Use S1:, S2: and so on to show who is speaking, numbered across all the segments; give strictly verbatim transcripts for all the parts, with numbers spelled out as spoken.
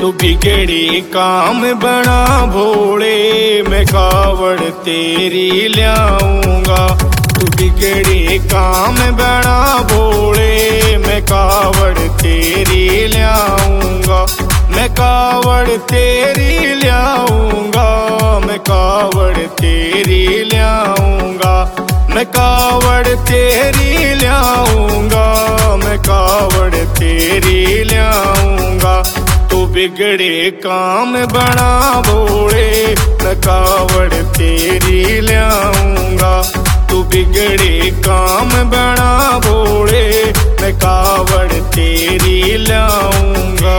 S1: तू बिगड़ी काम बना भोले, मैं कावड़ तेरी ल्याऊंगा। तू बिगड़ी काम बना भोले, मैं कावड़ तेरी ल्याऊंगा। मैं कावड़ तेरी ल्याऊंगा, मैं कावड़ तेरी ल्याऊंगा। मैं कावड़ तेरी ल्याऊंगा, मैं कावड़ तेरी ल्याऊंगा। तू बिगड़े काम बना भोले, मैं कावड़ तेरी ल्याऊंगा। तू बिगड़े काम बना भोले, मैं कावड़ तेरी ल्याऊंगा।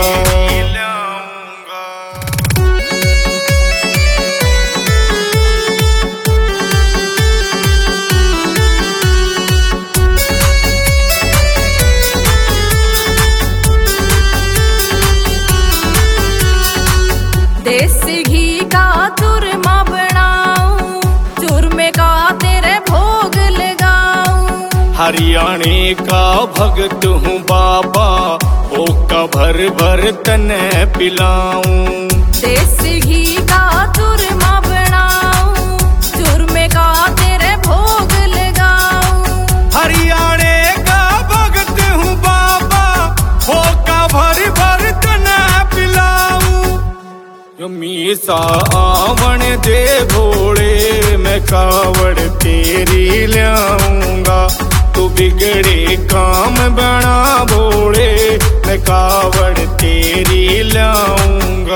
S2: देसी घी का चूरमा बनाऊं, चूरमे का तेरे भोग लगाऊं।
S1: हरियाणे का भगत हूँ बाबा, ओका भर भर तने पिलाऊं।
S2: देसी घी का चूरमा बनाऊं, चूरमे का तेरे भोग लगाऊं।
S1: हरियाणे का भगत हूँ बाबा, ओका भर भर तने पिलाऊं। मीसा आवण दे भोले, मैं कावड़ तेरी ल्याऊंगा। तू बिगड़े काम बना भोले, मैं कावड़ तेरी ल्याऊंगा।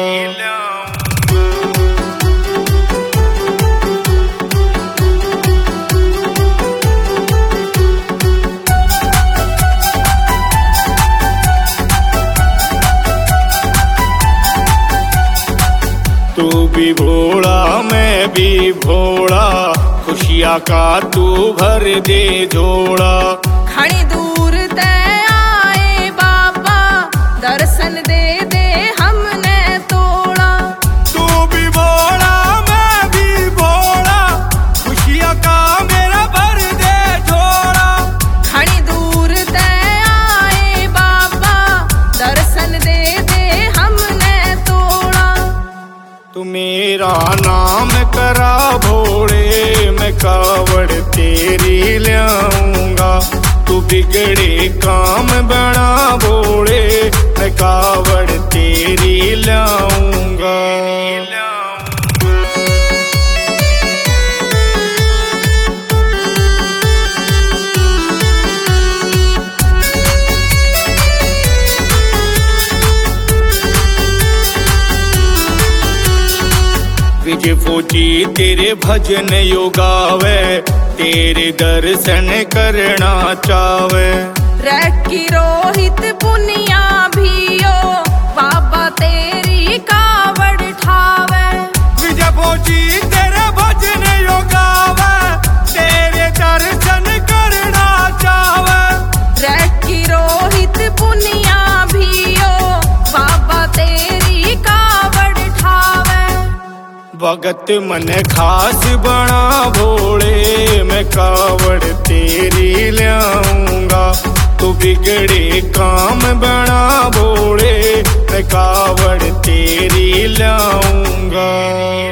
S1: तू भी भोला मैं भी भोला, खुशियाँ का तू भर दे झोला।
S2: घणी दूर ते आए बाबा, दर्शन दे दे हमने तोड़ा।
S1: तू भी भोला मैं भी भोला, खुशियाँ का मेरा भर दे झोला।
S2: घणी दूर ते आए बाबा, दर्शन दे दे हमने तोड़ा।
S1: तू मेरा नाम करा भोले, मैं कावड़ तेरी ल्याऊंगा। तू बिगड़े काम बना भोले, मैं कावड़ तेरी ल्याऊंगा। विजय फौजी तेरे भजन योगावे, तेरे दर्शन करना चावे।
S2: रैकी रोहित पुनिया भियो, बाबा तेरी कावड़ ठावे।
S1: विजय फौजी तेरे भजन योगावे, तेरे दर्शन करना चावे।
S2: रैकी रोहित पुनिया भियो, बाबा तेरी कावड़ ठावे।
S1: भगत मन खास बना भोले, मैं कावड़ तेरी ल्याऊंगा। तू बिगड़े काम बना भोले, मैं कावड़ तेरी ल्याऊंगा।